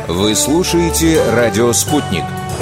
Вы слушаете «Радио Спутник».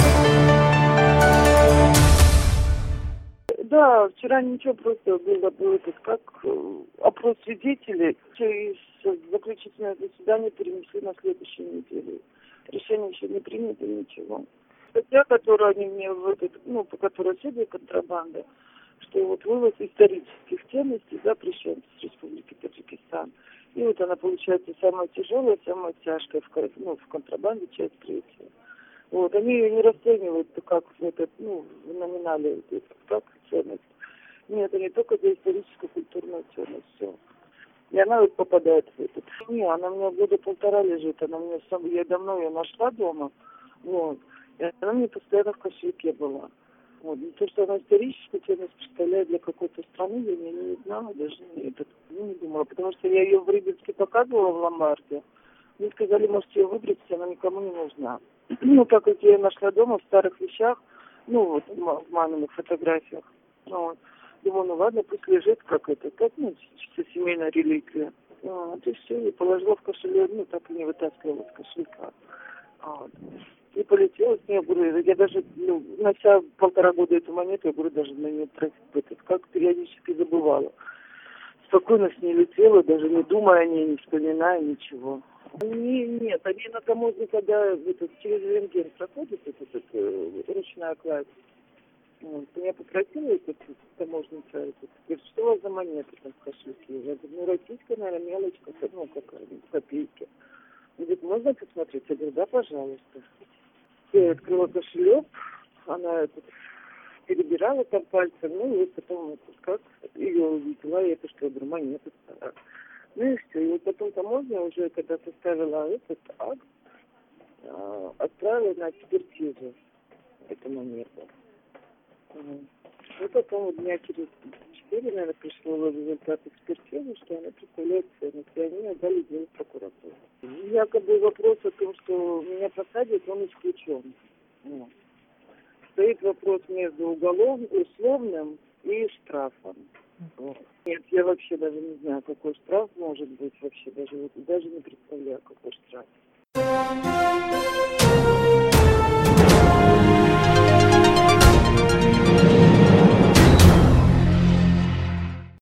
Да, вчера ничего, просто был этот, как опрос свидетелей. Из заключительное заседание перенесли на следующую неделю. Решение еще не принято, ничего. Статья, которую они мне по которой следует контрабанда, что вот вывоз исторических ценностей запрещен с Республики Таджикистан. И вот она получается самая тяжелая, самая тяжкая в контрабанде, часть третья. Вот, они ее не расценивают как в номинале, как ценность. Нет, они только за историческую культурную ценность, все. И она вот попадает в этот. Не, она у меня года полтора лежит, я давно ее нашла дома, вот. И она мне постоянно в кошельке была. Вот. И то, что она историческую ценность представляет для какой-то страны, я не знала, даже не думала, потому что я ее в Рыбинске показывала в ломбарде. Мне сказали, можете ее выбросить, она никому не нужна. Так как я ее нашла дома в старых вещах, в маминых фотографиях. Вот. Думаю, ладно, пусть лежит чисто семейная реликвия. Вот, и все, и положила в кошелек, так и не вытаскивала из кошелька. Вот. И полетела с ней, я даже, нося 1,5 года эту монету, даже на нее как периодически забывала. Спокойно с ней летела, даже не думая о ней, не вспоминая ничего. Нет, они на таможне, когда через рентген проходит ручная кладь, меня попросила таможенница, говорит, что у вас за монеты там в кошельке? Я говорю, российская, наверное, мелочка, копейки. Говорит, можно посмотреть? Я говорю, да, пожалуйста. Я открыла кошелек, она перебирала там пальцем, и вот потом как ее увидела, я что, говорю, монеты старая. И все, и вот потом таможня уже, когда составила этот акт, отправила на экспертизу эту монету. И потом дня через 4, наверное, пришел результат экспертизы, что она представляет ценность, и они отдали дело в прокуратуру. Якобы вопрос о том, что меня посадят, он исключен. Стоит вопрос между условным и штрафом. Нет, я вообще даже не знаю, какой штраф может быть вообще, даже не представляю, какой штраф.